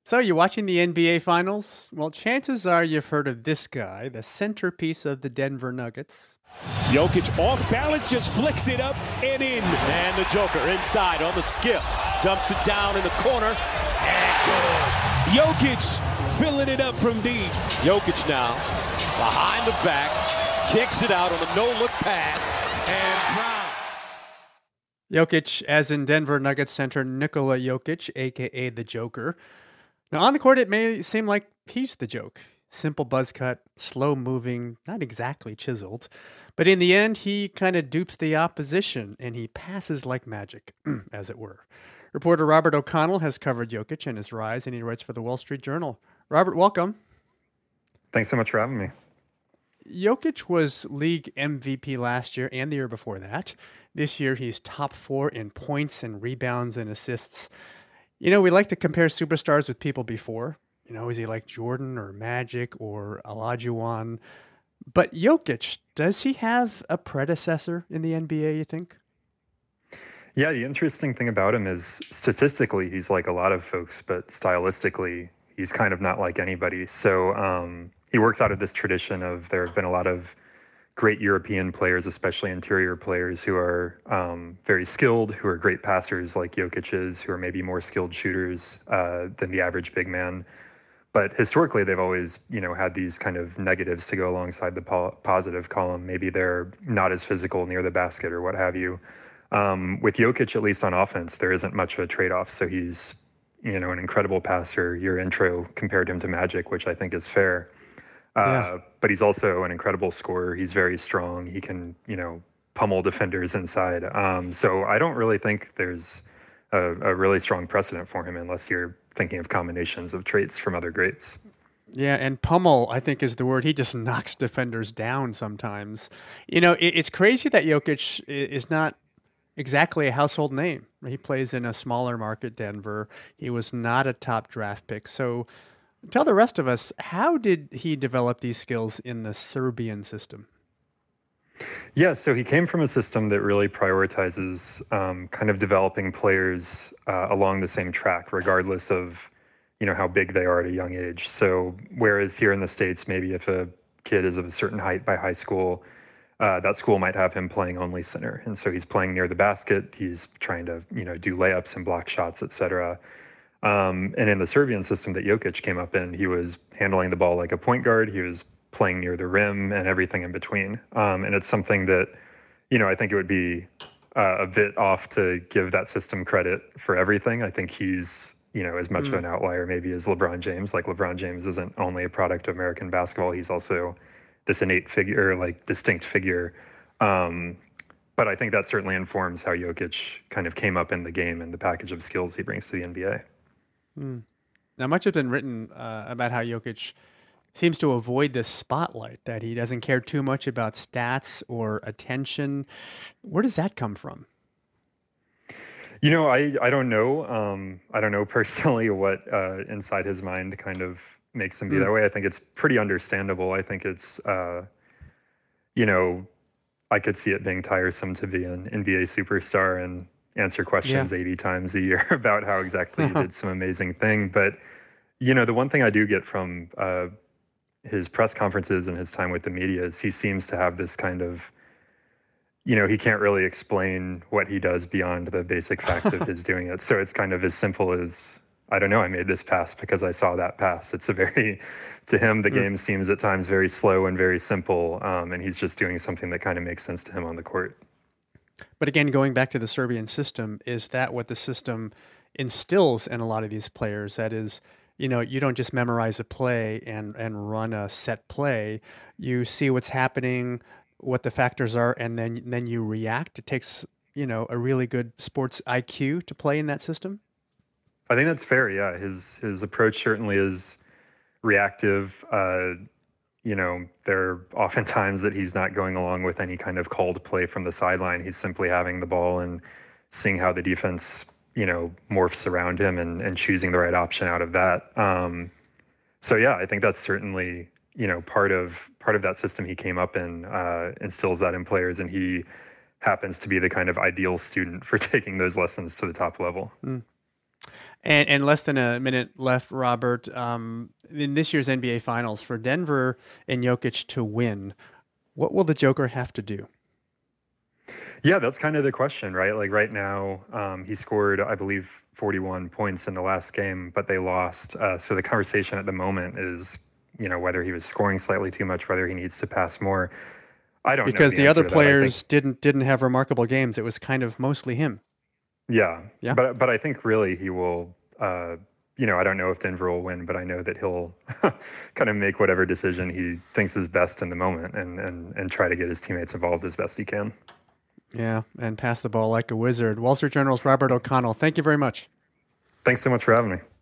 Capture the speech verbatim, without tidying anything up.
So, you watching the N B A Finals? Well, chances are you've heard of this guy, the centerpiece of the Denver Nuggets. Jokic off balance, just flicks it up and in. And the Joker inside on the skip. Dumps it down in the corner. And good. Jokic filling it up from deep. Jokic now behind the back. Kicks it out on a no-look pass. And Brown. Jokic, as in Denver Nuggets center Nikola Jokic, a k a the Joker. Now, on the court, it may seem like he's the joke. Simple buzz cut, slow moving, not exactly chiseled. But in the end, he kind of dupes the opposition, and he passes like magic, as it were. Reporter Robert O'Connell has covered Jokic and his rise, and he writes for the Wall Street Journal. Robert, welcome. Thanks so much for having me. Jokic was league M V P last year and the year before that. This year, he's top four in points and rebounds and assists. You know, we like to compare superstars with people before. You know, is he like Jordan or Magic or Olajuwon? But Jokic, does he have a predecessor in the N B A, you think? Yeah, the interesting thing about him is statistically, he's like a lot of folks, but stylistically, he's kind of not like anybody. So um, he works out of this tradition of there have been a lot of great European players, especially interior players who are um, very skilled, who are great passers like Jokic is, who are maybe more skilled shooters uh, than the average big man. But historically, they've always, you know, had these kind of negatives to go alongside the po- positive column. Maybe they're not as physical near the basket or what have you. Um, with Jokic, at least on offense, there isn't much of a trade-off. So he's, you know, an incredible passer. Your intro compared him to Magic, which I think is fair. Uh, yeah. But he's also an incredible scorer. He's very strong. He can, you know, pummel defenders inside. Um, so I don't really think there's a, a really strong precedent for him unless you're thinking of combinations of traits from other greats. Yeah, and pummel, I think, is the word. He just knocks defenders down sometimes. You know, it, it's crazy that Jokic is not exactly a household name. He plays in a smaller market, Denver. He was not a top draft pick. So tell the rest of us, how did he develop these skills in the Serbian system? Yeah, so he came from a system that really prioritizes um, kind of developing players uh, along the same track, regardless of, you know, how big they are at a young age. So whereas here in the States, maybe if a kid is of a certain height by high school, uh, that school might have him playing only center. And so he's playing near the basket. He's trying to, you know, do layups and block shots, et cetera. Um, and in the Serbian system that Jokic came up in, he was handling the ball like a point guard. He was playing near the rim and everything in between. Um, and it's something that, you know, I think it would be uh, a bit off to give that system credit for everything. I think he's, you know, as much mm. of an outlier maybe as LeBron James. Like LeBron James isn't only a product of American basketball. He's also this innate figure, like distinct figure. Um, but I think that certainly informs how Jokic kind of came up in the game and the package of skills he brings to the N B A. Mm. Now, much has been written uh, about how Jokic seems to avoid the spotlight, that he doesn't care too much about stats or attention. Where does that come from? You know, I, I don't know. Um, I don't know personally what uh, inside his mind kind of makes him be mm. that way. I think it's pretty understandable. I think it's, uh, you know, I could see it being tiresome to be an N B A superstar and answer questions yeah. eighty times a year about how exactly he did some amazing thing. But, you know, the one thing I do get from uh, his press conferences and his time with the media is he seems to have this kind of, you know, he can't really explain what he does beyond the basic fact of his doing it. So it's kind of as simple as, I don't know, I made this pass because I saw that pass. It's a very, to him, the mm. game seems at times very slow and very simple. Um, and he's just doing something that kind of makes sense to him on the court. But again, going back to the Serbian system, is that what the system instills in a lot of these players? That is, you know, you don't just memorize a play and, and run a set play. You see what's happening, what the factors are, and then then you react. It takes, you know, a really good sports I Q to play in that system. I think that's fair. Yeah, his his approach certainly is reactive. Uh, you know, there are often times that he's not going along with any kind of called play from the sideline. He's simply having the ball and seeing how the defense, you know, morphs around him and, and choosing the right option out of that. Um, so yeah, I think that's certainly, you know, part of part of that system he came up in, uh, instills that in players, and he happens to be the kind of ideal student for taking those lessons to the top level. Mm. And, and less than a minute left, Robert. Um, in this year's N B A Finals, for Denver and Jokic to win, what will the Joker have to do? Yeah, that's kind of the question, right? Like right now, um, he scored, I believe, forty-one points in the last game, but they lost. Uh, so the conversation at the moment is, you know, whether he was scoring slightly too much, whether he needs to pass more. I don't because know the, the other answer to that. players think, didn't didn't have remarkable games. It was kind of mostly him. Yeah, yeah. But but I think really he will. Uh, you know, I don't know if Denver will win, but I know that he'll kind of make whatever decision he thinks is best in the moment, and and and try to get his teammates involved as best he can. Yeah, and pass the ball like a wizard. Wall Street Journal's Robert O'Connell. Thank you very much. Thanks so much for having me.